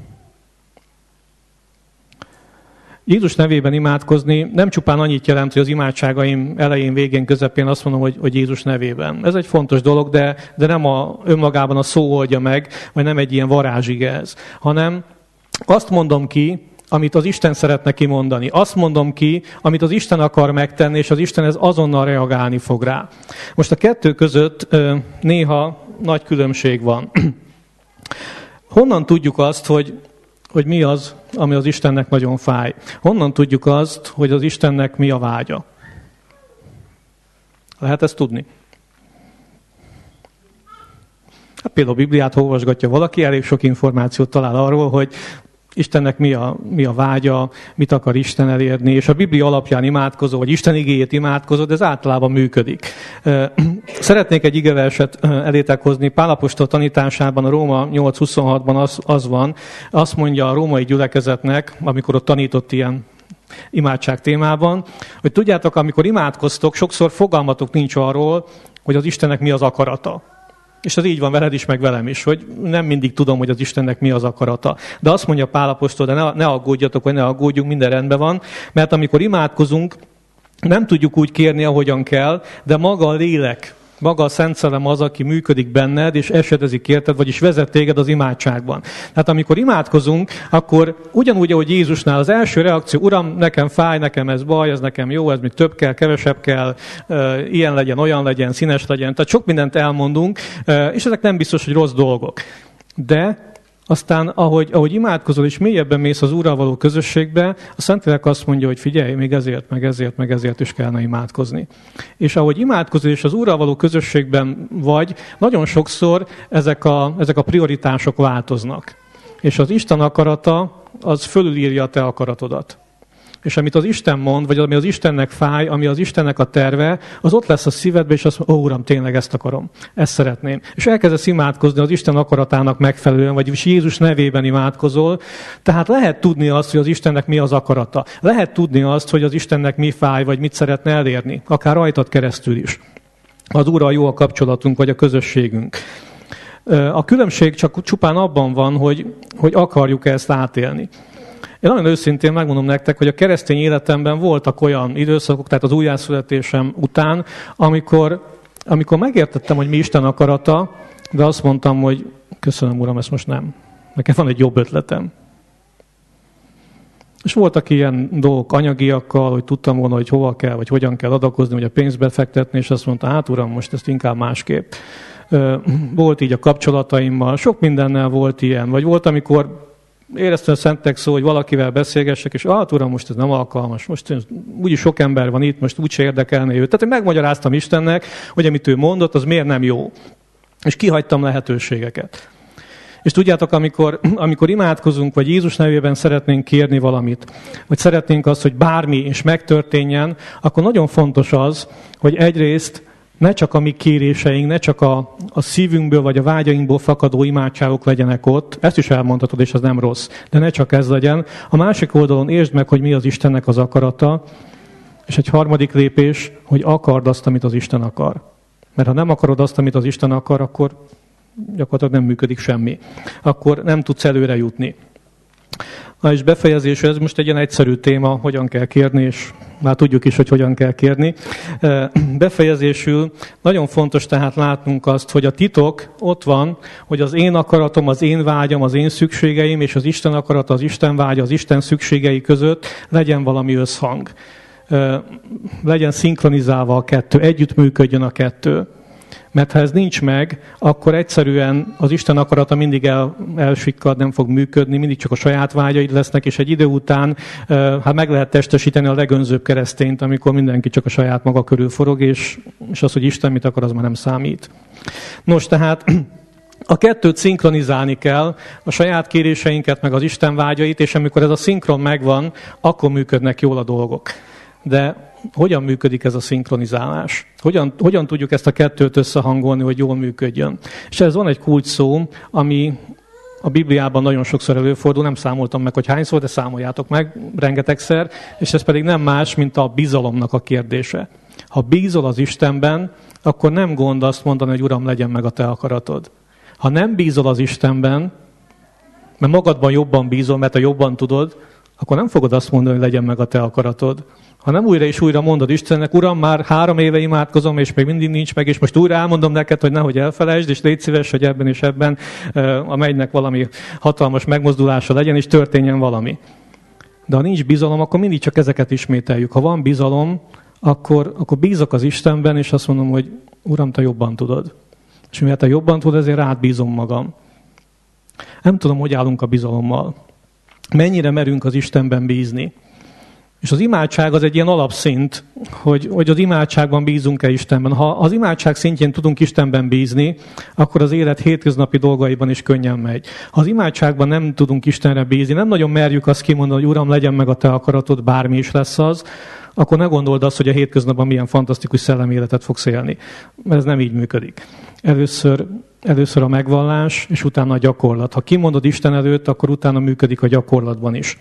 Jézus nevében imádkozni nem csupán annyit jelent, hogy az imádságaim elején, végén, közepén azt mondom, hogy Jézus nevében. Ez egy fontos dolog, de nem önmagában a szó oldja meg, vagy nem egy ilyen varázsige ez, hanem azt mondom ki, amit az Isten szeretne kimondani. Azt mondom ki, amit az Isten akar megtenni, és az Isten ez azonnal reagálni fog rá. Most a kettő között néha nagy különbség van. Honnan tudjuk azt, hogy mi az, ami az Istennek nagyon fáj? Honnan tudjuk azt, hogy az Istennek mi a vágya? Lehet ezt tudni? Hát például a Bibliát olvasgatja valaki, elég sok információt talál arról, hogy Istennek mi a vágya, mit akar Isten elérni, és a Biblia alapján imádkozó, vagy Isten igéjét imádkozó, de ez általában működik. Szeretnék egy igeverset elétek hozni. Pál apostol tanításában, a Róma 8.26-ban az van, azt mondja a római gyülekezetnek, amikor ott tanított ilyen imádság témában, hogy tudjátok, amikor imádkoztok, sokszor fogalmatok nincs arról, hogy az Istennek mi az akarata. És ez így van veled is, meg velem is, hogy nem mindig tudom, hogy az Istennek mi az akarata. De azt mondja Pál apostol, de ne aggódjatok, vagy ne aggódjunk, minden rendben van, mert amikor imádkozunk, nem tudjuk úgy kérni, ahogyan kell, de maga a lélek, maga a Szent Szellem az, aki működik benned, és esedezik érted, vagyis vezet téged az imádságban. Tehát amikor imádkozunk, akkor ugyanúgy, ahogy Jézusnál az első reakció, Uram, nekem fáj, nekem ez baj, ez nekem jó, ez még több kell, kevesebb kell, ilyen legyen, olyan legyen, színes legyen. Tehát sok mindent elmondunk, és ezek nem biztos, hogy rossz dolgok. De aztán, ahogy imádkozol, és mélyebben mész az Úrral való közösségbe, a Szentlélek azt mondja, hogy figyelj, még ezért, meg ezért is kellene imádkozni. És ahogy imádkozol, és az Úrral való közösségben vagy, nagyon sokszor ezek a prioritások változnak. És az Isten akarata, az fölülírja a te akaratodat. És amit az Isten mond, vagy ami az Istennek fáj, ami az Istennek a terve, az ott lesz a szívedben, és azt mondja, ó, Uram, tényleg ezt akarom, ezt szeretném. És elkezdesz imádkozni az Isten akaratának megfelelően, vagyis Jézus nevében imádkozol. Tehát lehet tudni azt, hogy az Istennek mi az akarata. Lehet tudni azt, hogy az Istennek mi fáj, vagy mit szeretne elérni, akár rajtad keresztül is. Az Úrral jó a kapcsolatunk, vagy a közösségünk. A különbség csak csupán abban van, hogy akarjuk ezt átélni. Én nagyon őszintén megmondom nektek, hogy a keresztény életemben voltak olyan időszakok, tehát az újjászületésem után, amikor megértettem, hogy mi Isten akarata, de azt mondtam, hogy köszönöm, Uram, ezt most nem. Nekem van egy jobb ötletem. És voltak ilyen dolgok anyagiakkal, hogy tudtam volna, hogy hova kell, vagy hogyan kell adakozni, vagy a pénzt befektetni, és azt mondta, hát Uram, most ezt inkább másképp. Volt így a kapcsolataimmal, sok mindennel volt ilyen, vagy volt, amikor éreztem a Szentek szó, hogy valakivel beszélgessek, és Uram, most ez nem alkalmas, most úgyis sok ember van itt, most úgyse érdekelne őt. Tehát, hogy megmagyaráztam Istennek, hogy amit ő mondott, az miért nem jó. És kihagytam lehetőségeket. És tudjátok, amikor imádkozunk, vagy Jézus nevében szeretnénk kérni valamit, vagy szeretnénk azt, hogy bármi is megtörténjen, akkor nagyon fontos az, hogy egyrészt ne csak a mi kéréseink, ne csak a szívünkből vagy a vágyainkból fakadó imádságok legyenek ott, ezt is elmondhatod, és az nem rossz, de ne csak ez legyen. A másik oldalon értsd meg, hogy mi az Istennek az akarata, és egy harmadik lépés, hogy akard azt, amit az Isten akar. Mert ha nem akarod azt, amit az Isten akar, akkor gyakorlatilag nem működik semmi. Akkor nem tudsz előre jutni. És befejezésül, ez most egy ilyen egyszerű téma, hogyan kell kérni, és már tudjuk is, hogy hogyan kell kérni. Befejezésül nagyon fontos tehát látnunk azt, hogy a titok ott van, hogy az én akaratom, az én vágyam, az én szükségeim, és az Isten akarata, az Isten vágya, az Isten szükségei között legyen valami összhang. Legyen szinkronizálva a kettő, együttműködjön a kettő. Mert ha ez nincs meg, akkor egyszerűen az Isten akarata mindig elsikkad, nem fog működni, mindig csak a saját vágyaid lesznek, és egy idő után meg lehet testesíteni a legönzőbb keresztényt, amikor mindenki csak a saját maga körül forog, és az, hogy Isten mit akar, az már nem számít. Nos, tehát a kettőt szinkronizálni kell, a saját kéréseinket, meg az Isten vágyait, és amikor ez a szinkron megvan, akkor működnek jól a dolgok. De hogyan működik ez a szinkronizálás? Hogyan tudjuk ezt a kettőt összehangolni, hogy jól működjön? És ez van egy kulcs szó, ami a Bibliában nagyon sokszor előfordul, nem számoltam meg, hogy hányszor, de számoljátok meg rengetegszer, és ez pedig nem más, mint a bizalomnak a kérdése. Ha bízol az Istenben, akkor nem gond azt mondani, hogy Uram, legyen meg a te akaratod. Ha nem bízol az Istenben, mert magadban jobban bízol, mert ha jobban tudod, akkor nem fogod azt mondani, hogy legyen meg a te akaratod. Ha nem újra és újra mondod Istennek, Uram, már 3 éve imádkozom, és még mindig nincs meg, és most újra elmondom neked, hogy nehogy elfelejtsd, és légy szíves, hogy ebben és ebben a mennynek valami hatalmas megmozdulása legyen, és történjen valami. De ha nincs bizalom, akkor mindig csak ezeket ismételjük. Ha van bizalom, akkor bízok az Istenben, és azt mondom, hogy Uram, te jobban tudod. És mivel te jobban tudod, ezért rád bízom magam. Nem tudom, hogy állunk a bizalommal. Mennyire merünk az Istenben bízni. És az imádság az egy ilyen alapszint, hogy az imádságban bízunk-e Istenben. Ha az imádság szintjén tudunk Istenben bízni, akkor az élet hétköznapi dolgaiban is könnyen megy. Ha az imádságban nem tudunk Istenre bízni, nem nagyon merjük azt kimondani, hogy Uram, legyen meg a te akaratod, bármi is lesz az, akkor ne gondold azt, hogy a hétköznapban milyen fantasztikus szellemi életet fogsz élni. Mert ez nem így működik. Először a megvallás, és utána a gyakorlat. Ha kimondod Isten előtt, akkor utána működik a gyakorlatban is.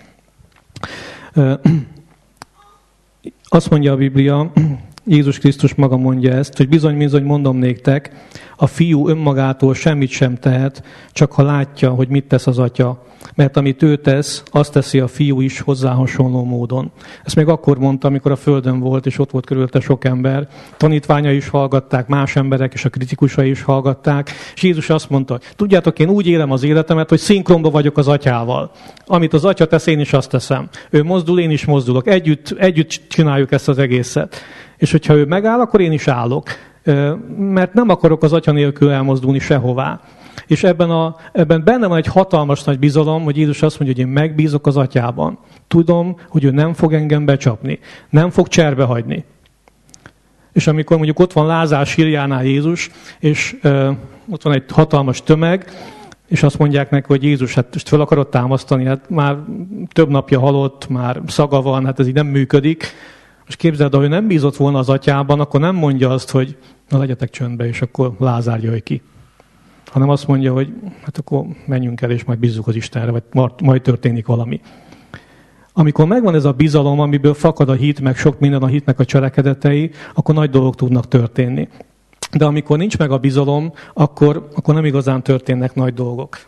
Azt mondja a Biblia, Jézus Krisztus maga mondja ezt, hogy bizony mondom néktek, a fiú önmagától semmit sem tehet, csak ha látja, hogy mit tesz az atya. Mert amit ő tesz, azt teszi a fiú is hozzá hasonló módon. Ezt még akkor mondta, amikor a földön volt, és ott volt körülötte sok ember. Tanítványai is hallgatták, más emberek, és a kritikusai is hallgatták. És Jézus azt mondta, tudjátok, én úgy élem az életemet, hogy szinkronban vagyok az atyával. Amit az atya tesz, én is azt teszem. Ő mozdul, én is mozdulok. Együtt csináljuk ezt az egészet. És hogyha ő megáll, akkor én is állok. Mert nem akarok az atya nélkül elmozdulni sehová. És ebben benne van egy hatalmas nagy bizalom, hogy Jézus azt mondja, hogy én megbízok az atyában. Tudom, hogy ő nem fog engem becsapni, nem fog cserbe hagyni. És amikor mondjuk ott van Lázár sírjánál Jézus, és ott van egy hatalmas tömeg, és azt mondják neki, hogy Jézus, hát most fel akarod támasztani, hát már több napja halott, már szaga van, hát ez így nem működik. Most képzeld, ha ő nem bízott volna az atyában, akkor nem mondja azt, hogy na legyetek csöndbe, és akkor Lázár jöjj ki. Hanem azt mondja, hogy hát akkor menjünk el, és majd bízzuk az Istenre, vagy majd történik valami. Amikor megvan ez a bizalom, amiből fakad a hit, meg sok minden a hitnek a cselekedetei, akkor nagy dolgok tudnak történni. De amikor nincs meg a bizalom, akkor nem igazán történnek nagy dolgok.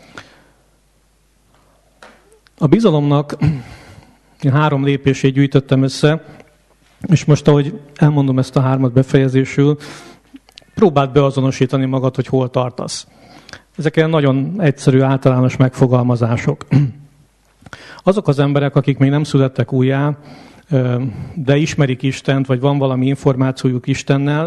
A bizalomnak 3 lépését gyűjtöttem össze, és most, ahogy elmondom ezt a 3 befejezésül, próbáld beazonosítani magad, hogy hol tartasz. Ezek ilyen nagyon egyszerű, általános megfogalmazások. Azok az emberek, akik még nem születtek újjá, de ismerik Istent, vagy van valami információjuk Istennel,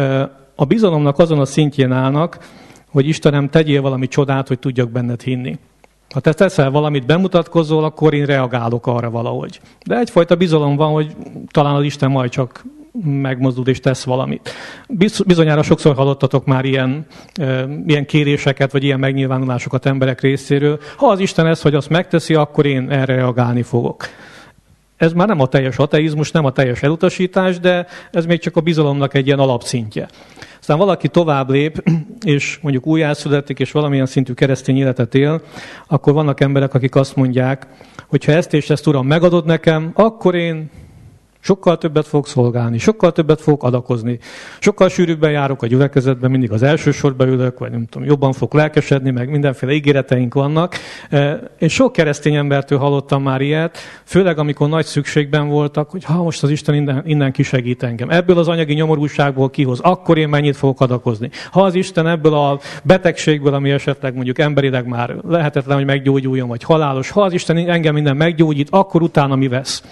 a bizalomnak azon a szintjén állnak, hogy Istenem, tegyél valami csodát, hogy tudjak benned hinni. Ha te teszel valamit, bemutatkozol, akkor én reagálok arra valahogy. De egyfajta bizalom van, hogy talán az Isten majd csak megmozdul és tesz valamit. Bizonyára sokszor hallottatok már ilyen kéréseket, vagy ilyen megnyilvánulásokat emberek részéről. Ha az Isten ezt, hogy azt megteszi, akkor én erre reagálni fogok. Ez már nem a teljes ateizmus, nem a teljes elutasítás, de ez még csak a bizalomnak egy ilyen alapszintje. Aztán valaki tovább lép, és mondjuk újjászületik, és valamilyen szintű keresztény életet él, akkor vannak emberek, akik azt mondják, hogy ha ezt és ezt, Uram, megadod nekem, akkor én sokkal többet fogok szolgálni, sokkal többet fogok adakozni, sokkal sűrűbben járok a gyülekezetben, mindig az első sorba ülök, vagy nem tudom, jobban fogok lelkesedni, meg mindenféle ígéreteink vannak. Én sok keresztény embertől hallottam már ilyet, főleg amikor nagy szükségben voltak, hogy ha most az Isten innen kisegít engem. Ebből az anyagi nyomorúságból kihoz, akkor én mennyit fogok adakozni. Ha az Isten ebből a betegségből, ami esetleg mondjuk emberileg már lehetetlen, hogy meggyógyuljon, vagy halálos, ha az Isten engem minden meggyógyít, akkor utána mi vesz?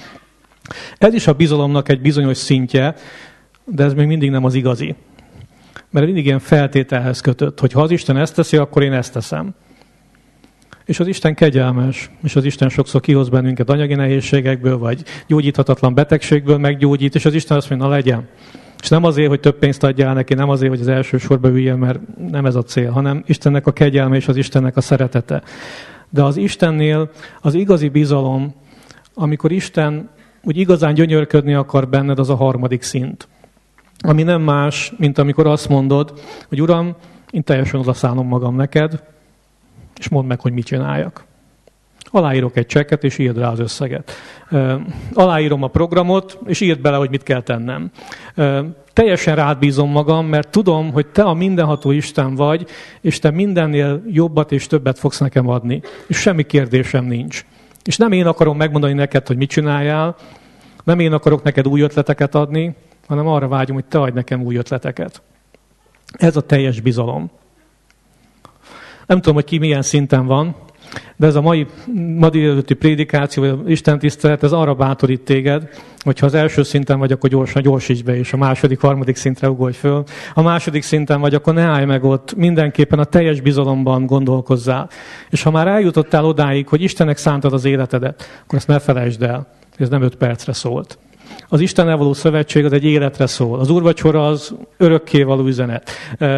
Ez is a bizalomnak egy bizonyos szintje, de ez még mindig nem az igazi. Mert mindig ilyen feltételhez kötött, hogy ha az Isten ezt teszi, akkor én ezt teszem. És az Isten kegyelmes, és az Isten sokszor kihoz bennünket anyagi nehézségekből, vagy gyógyíthatatlan betegségből meggyógyít, és az Isten azt mondja, na legyen. És nem azért, hogy több pénzt adjál neki, nem azért, hogy az első sorba üljön, mert nem ez a cél, hanem Istennek a kegyelme és az Istennek a szeretete. De az Istennél az igazi bizalom, amikor Isten úgy igazán gyönyörködni akar benned, az a 3. szint. Ami nem más, mint amikor azt mondod, hogy Uram, én teljesen odaszállom magam neked, és mondd meg, hogy mit csináljak. Aláírok egy csekket, és írd rá az összeget. Aláírom a programot, és írd bele, hogy mit kell tennem. Teljesen rád bízom magam, mert tudom, hogy te a mindenható Isten vagy, és te mindennél jobbat és többet fogsz nekem adni. És semmi kérdésem nincs. És nem én akarom megmondani neked, hogy mit csináljál, nem én akarok neked új ötleteket adni, hanem arra vágyom, hogy te adj nekem új ötleteket. Ez a teljes bizalom. Nem tudom, hogy ki milyen szinten van, De ez a ma délelőtti prédikáció, vagy Isten tisztelet, ez arra bátorít téged, hogyha az első szinten vagy, akkor gyorsan gyorsíts be, és a második, harmadik szintre ugorj föl. A második szinten vagy, akkor ne állj meg ott, mindenképpen a teljes bizalomban gondolkozzál. És ha már eljutottál odáig, hogy Istennek szántad az életedet, akkor ezt ne felejtsd el, ez nem 5 percre szólt. Az Istennel való szövetség az egy életre szól. Az úrvacsora az örökké való üzenet.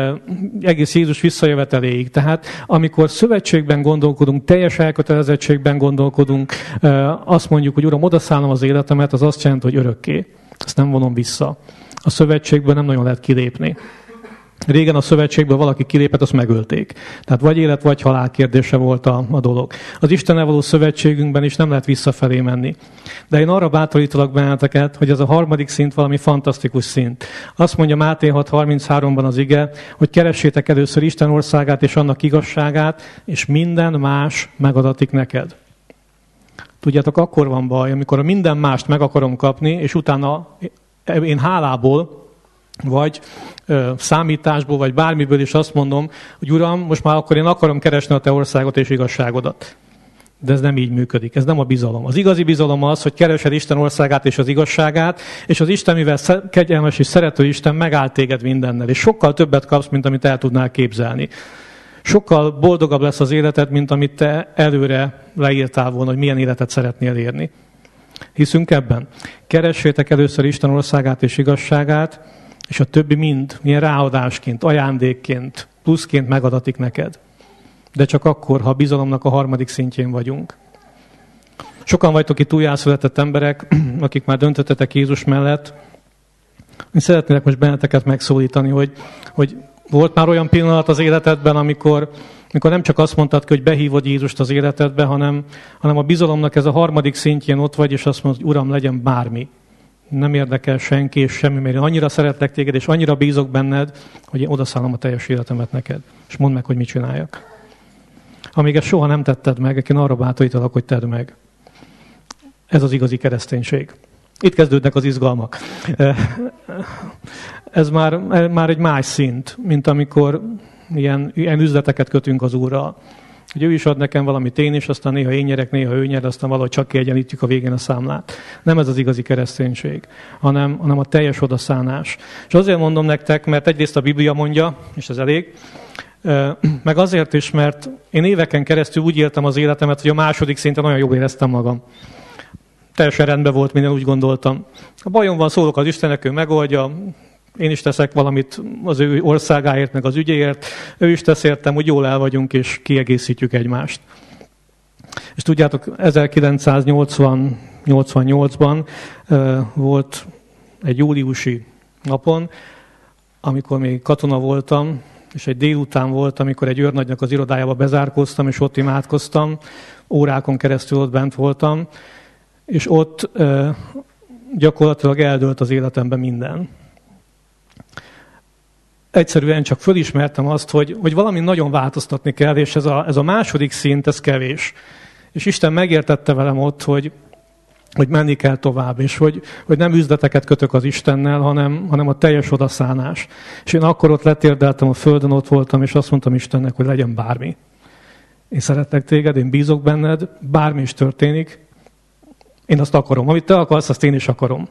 Egész Jézus visszajöveteléig. Tehát amikor szövetségben gondolkodunk, teljes elkötelezettségben gondolkodunk, azt mondjuk, hogy Uram, odaszállom az életemet, az azt jelenti, hogy örökké. Ezt nem vonom vissza. A szövetségből nem nagyon lehet kilépni. Régen a szövetségből valaki kilépett, azt megölték. Tehát vagy élet, vagy halál kérdése volt a dolog. Az Istennel való szövetségünkben is nem lehet visszafelé menni. De én arra bátorítalak benneteket, hogy ez a harmadik szint valami fantasztikus szint. Azt mondja Máté 6.33-ban az ige, hogy keressétek először Isten országát és annak igazságát, és minden más megadatik neked. Tudjátok, akkor van baj, amikor a minden mást meg akarom kapni, és utána én hálából, vagy számításból, vagy bármiből is azt mondom, hogy Uram, most már akkor én akarom keresni a te országot és igazságodat. De ez nem így működik, ez nem a bizalom. Az igazi bizalom az, hogy keresed Isten országát és az igazságát, és az Isten, mivel kegyelmes és szerető Isten, megáll téged mindennel, és sokkal többet kapsz, mint amit el tudnál képzelni. Sokkal boldogabb lesz az életed, mint amit te előre leírtál volna, hogy milyen életet szeretnél érni. Hiszünk ebben? Keressétek először Isten országát és igazságát, és a többi mind milyen ráadásként, ajándékként, pluszként megadatik neked. De csak akkor, ha a bizalomnak a harmadik szintjén vagyunk. Sokan vagytok itt újjászületett emberek, akik már döntöttetek Jézus mellett. Én szeretnélek most benneteket megszólítani, hogy volt már olyan pillanat az életedben, amikor nem csak azt mondtad ki, hogy behívod Jézust az életedbe, hanem a bizalomnak ez a harmadik szintjén ott vagy, és azt mondod, hogy Uram, legyen bármi. Nem érdekel senki és semmi, mert én annyira szeretlek téged, és annyira bízok benned, hogy én odaszállom a teljes életemet neked. És mondd meg, hogy mit csináljak. Amíg ezt soha nem tetted meg, én arra bátorítalak, hogy tedd meg. Ez az igazi kereszténység. Itt kezdődnek az izgalmak. Ez már egy más szint, mint amikor ilyen üzleteket kötünk az Úrral. Hogy ő is ad nekem valamit én is, aztán néha én nyerek, néha ő nyer, aztán valahogy csak kiegyenlítjük a végén a számlát. Nem ez az igazi kereszténység, hanem a teljes odaszánás. És azért mondom nektek, mert egyrészt a Biblia mondja, és ez elég, meg azért is, mert én éveken keresztül úgy éltem az életemet, hogy a második szinten olyan jól éreztem magam. Teljesen rendben volt minden, úgy gondoltam. A bajom van, szólok az Istennek, ő megoldja, én is teszek valamit az ő országáért, meg az ügyéért, ő is tesz értem, hogy jól el vagyunk, és kiegészítjük egymást. És tudjátok, 1988-ban volt egy júliusi napon, amikor még katona voltam, és egy délután volt, amikor egy őrnagynak az irodájába bezárkóztam, és ott imádkoztam, órákon keresztül ott bent voltam, és ott gyakorlatilag eldőlt az életemben minden. Egyszerűen csak fölismertem azt, hogy valami nagyon változtatni kell, és ez a második szint, ez kevés. És Isten megértette velem ott, hogy menni kell tovább, és hogy nem üzleteket kötök az Istennel, hanem a teljes odaszánás. És én akkor ott letérdeltem a földön, ott voltam, és azt mondtam Istennek, hogy legyen bármi. Én szeretlek téged, én bízok benned, bármi is történik, én azt akarom. Amit te akarsz, azt én is akarom.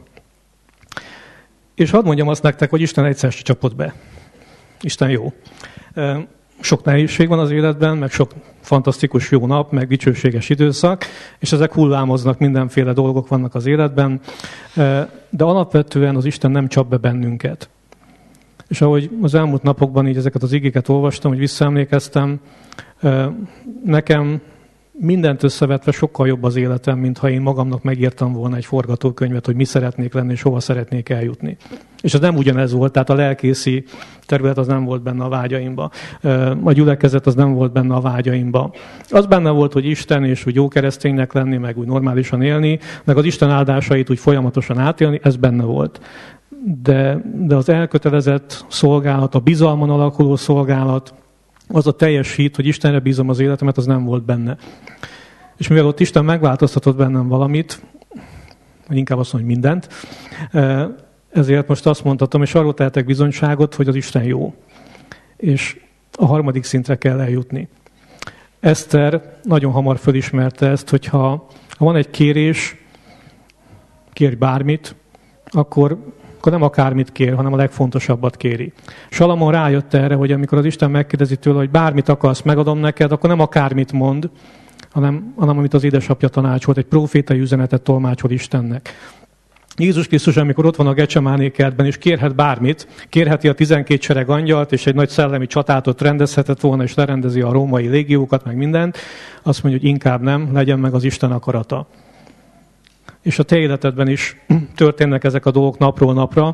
És hadd mondjam azt nektek, hogy Isten egyszer se csapott be. Isten jó. Sok nehézség van az életben, meg sok fantasztikus jó nap, meg dicsőséges időszak, és ezek hullámoznak, mindenféle dolgok vannak az életben, de alapvetően az Isten nem csap be bennünket. És ahogy az elmúlt napokban így ezeket az igéket olvastam, hogy visszaemlékeztem, nekem mindent összevetve sokkal jobb az életem, mint ha én magamnak megírtam volna egy forgatókönyvet, hogy mi szeretnék lenni, és hova szeretnék eljutni. És az nem ugyanez volt, tehát a lelkészi terület az nem volt benne a vágyaimba. A gyülekezet az nem volt benne a vágyaimba. Az benne volt, hogy Isten, és úgy jó kereszténynek lenni, meg úgy normálisan élni, meg az Isten áldásait úgy folyamatosan átélni, ez benne volt. De az elkötelezett szolgálat, a bizalmon alakuló szolgálat, az a teljes hit, hogy Istenre bízom az életemet, az nem volt benne. És mivel ott Isten megváltoztatott bennem valamit, vagy inkább azt mondom, hogy mindent, ezért most azt mondhatom, és arról tehetek bizonyságot, hogy az Isten jó. És a harmadik szintre kell eljutni. Eszter nagyon hamar fölismerte ezt, hogyha van egy kérés, kérj bármit, akkor nem akármit kér, hanem a legfontosabbat kéri. Salamon rájött erre, hogy amikor az Isten megkérdezi tőle, hogy bármit akarsz, megadom neked, akkor nem akármit mond, hanem amit az édesapja tanácsolt, egy profétai üzenetet tolmácsol Istennek. Jézus Krisztus, amikor ott van a Gecsemáné kertben, és kérhet bármit, kérheti a 12 sereg angyalt, és egy nagy szellemi csatát ott rendezhetett volna, és lerendezi a római légiókat, meg mindent, azt mondja, hogy inkább nem, legyen meg az Isten akarata. És a te életedben is történnek ezek a dolgok napról napra.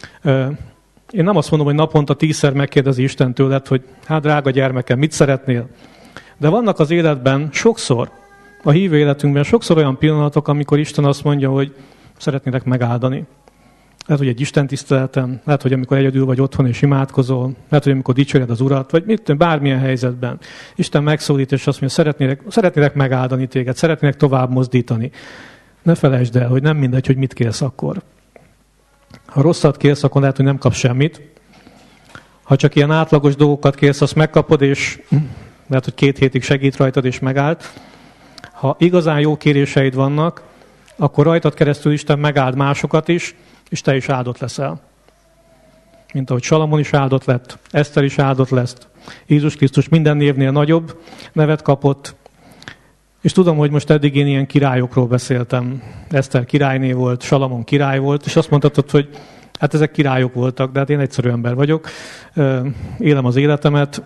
Én nem azt mondom, hogy naponta 10-szer megkérdezi Isten tőled, hogy hát drága gyermekem, mit szeretnél? De vannak az életben sokszor, a hívő életünkben sokszor olyan pillanatok, amikor Isten azt mondja, hogy szeretnélek megáldani. Lehet, hogy egy istentiszteleten, lehet, hogy amikor egyedül vagy otthon és imádkozol, lehet, hogy amikor dicséred az Urat, vagy bármilyen helyzetben. Isten megszólít, és azt mondja, szeretnélek megáldani téged, szeretnélek tovább mozdítani. Ne felejtsd el, hogy nem mindegy, hogy mit kérsz akkor. Ha rosszat kérsz, akkor lehet, hogy nem kapsz semmit. Ha csak ilyen átlagos dolgokat kérsz, azt megkapod, és lehet, hogy 2 hétig segít rajtad, és megállt. Ha igazán jó kéréseid vannak, akkor rajtad keresztül Isten megáld másokat is, és te is áldott leszel. Mint ahogy Salamon is áldott lett, Eszter is áldott lesz. Jézus Krisztus minden névnél nagyobb nevet kapott. És tudom, hogy most eddig én ilyen királyokról beszéltem. Eszter királyné volt, Salamon király volt, és azt mondhatod, hogy hát ezek királyok voltak, de hát én egyszerű ember vagyok. Élem az életemet.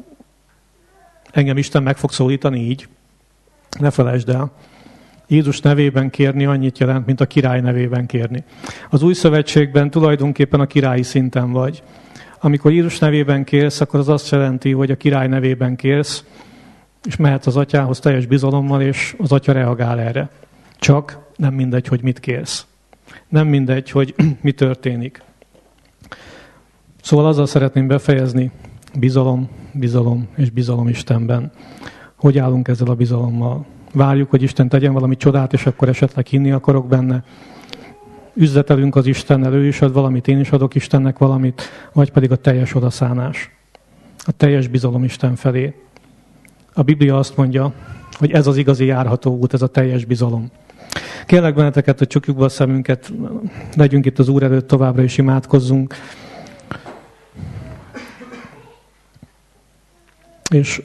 Engem Isten meg fog szólítani így. Ne felejtsd el. Jézus nevében kérni annyit jelent, mint a király nevében kérni. Az új szövetségben tulajdonképpen a királyi szinten vagy. Amikor Jézus nevében kérsz, akkor az azt jelenti, hogy a király nevében kérsz, és mehetsz az atyához teljes bizalommal, és az atya reagál erre. Csak nem mindegy, hogy mit kérsz. Nem mindegy, hogy mi történik. Szóval azzal szeretném befejezni, bizalom, bizalom és bizalom Istenben. Hogy állunk ezzel a bizalommal? Várjuk, hogy Isten tegyen valami csodát, és akkor esetleg hinni akarok benne. Üzletelünk az Istennel, ő is ad valamit, én is adok Istennek valamit, vagy pedig a teljes odaszánás. A teljes bizalom Isten felé. A Biblia azt mondja, hogy ez az igazi járható út, ez a teljes bizalom. Kérlek benneteket, hogy csukjuk be a szemünket, legyünk itt az Úr előtt továbbra is imádkozzunk. És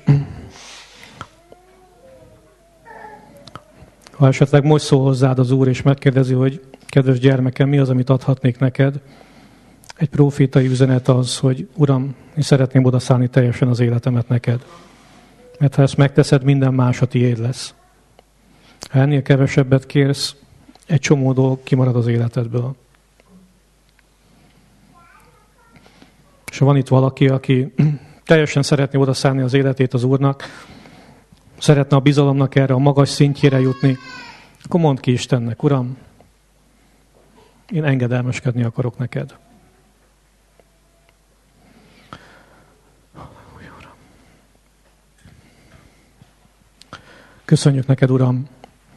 ha esetleg most szól hozzád az Úr, és megkérdezi, hogy kedves gyermekem, mi az, amit adhatnék neked? Egy profétai üzenet az, hogy Uram, én szeretném odaszállni teljesen az életemet neked. Mert ha ezt megteszed, minden más a tiéd lesz. Ha ennél kevesebbet kérsz, egy csomó dolog kimarad az életedből. És ha van itt valaki, aki teljesen szeretné odaszállni az életét az Úrnak, szeretne a bizalomnak erre a magas szintjére jutni, akkor mondd ki Istennek, Uram, én engedelmeskedni akarok neked. Köszönjük neked, Uram,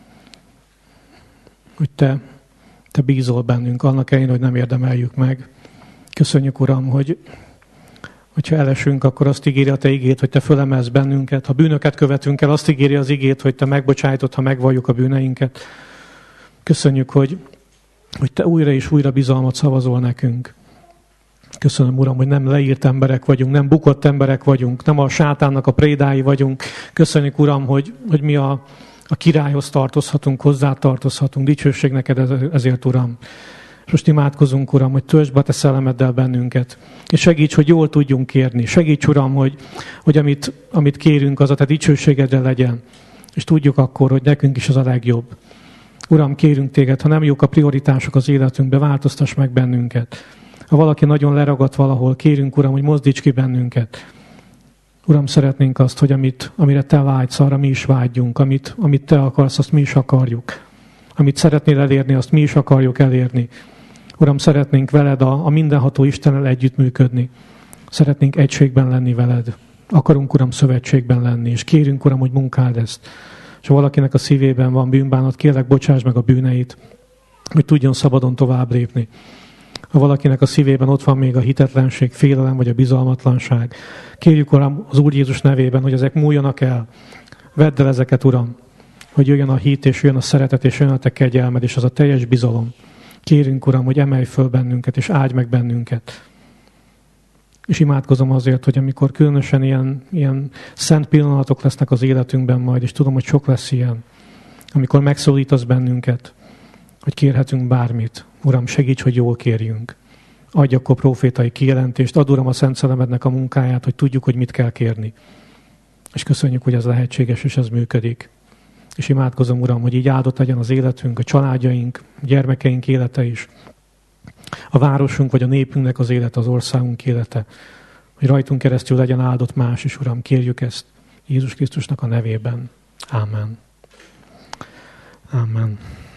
hogy Te bízol bennünk, annak ellenére, hogy nem érdemeljük meg. Köszönjük, Uram, hogyha elesünk, akkor azt ígéri a Te igét, hogy Te fölemelsz bennünket. Ha bűnöket követünk el, azt ígéri az igét, hogy Te megbocsájtod, ha megvalljuk a bűneinket. Köszönjük, hogy Te újra és újra bizalmat szavazol nekünk. Köszönöm, Uram, hogy nem leírt emberek vagyunk, nem bukott emberek vagyunk, nem a sátánnak a prédái vagyunk. Köszönjük, Uram, hogy mi a királyhoz tartozhatunk, hozzá tartozhatunk. Dicsőség neked ezért, Uram. És most imádkozunk, Uram, hogy töltsd be a Te szellemeddel bennünket. És segíts, hogy jól tudjunk kérni. Segíts, Uram, hogy amit kérünk, az a Te dicsőségedre legyen. És tudjuk akkor, hogy nekünk is az a legjobb. Uram, kérünk Téged, ha nem jók a prioritások az életünkbe, változtass meg bennünket. Ha valaki nagyon leragadt valahol, kérünk, Uram, hogy mozdíts ki bennünket. Uram, szeretnénk azt, hogy amire Te vágysz, arra mi is vágyjunk. Amit Te akarsz, azt mi is akarjuk. Amit szeretnél elérni, azt mi is akarjuk elérni. Uram, szeretnénk veled, a mindenható Istennel együttműködni. Szeretnénk egységben lenni veled. Akarunk, Uram, szövetségben lenni, és kérünk, Uram, hogy munkáld ezt. És ha valakinek a szívében van bűnbánat, kérlek, bocsáss meg a bűneit, hogy tudjon szabadon tovább lépni. Ha valakinek a szívében ott van még a hitetlenség, félelem vagy a bizalmatlanság, kérjük, Uram, az Úr Jézus nevében, hogy ezek múljanak el. Vedd el ezeket, Uram, hogy jöjjön a hit, és jöjjön a szeretet, és jöjjön a Te kegyelmed, és az a teljes bizalom. Kérünk, Uram, hogy emelj föl bennünket, és áldj meg bennünket. És imádkozom azért, hogy amikor különösen ilyen szent pillanatok lesznek az életünkben majd, és tudom, hogy sok lesz ilyen, amikor megszólítasz bennünket, hogy kérhetünk bármit. Uram, segíts, hogy jól kérjünk. Adj akkor profétai kijelentést, add, Uram, a Szent Szellemednek a munkáját, hogy tudjuk, hogy mit kell kérni. És köszönjük, hogy ez lehetséges, és ez működik. És imádkozom, Uram, hogy így áldott legyen az életünk, a családjaink, a gyermekeink élete is, a városunk vagy a népünknek az élete, az országunk élete, hogy rajtunk keresztül legyen áldott más is, Uram, kérjük ezt Jézus Krisztusnak a nevében. Ámen. Ámen.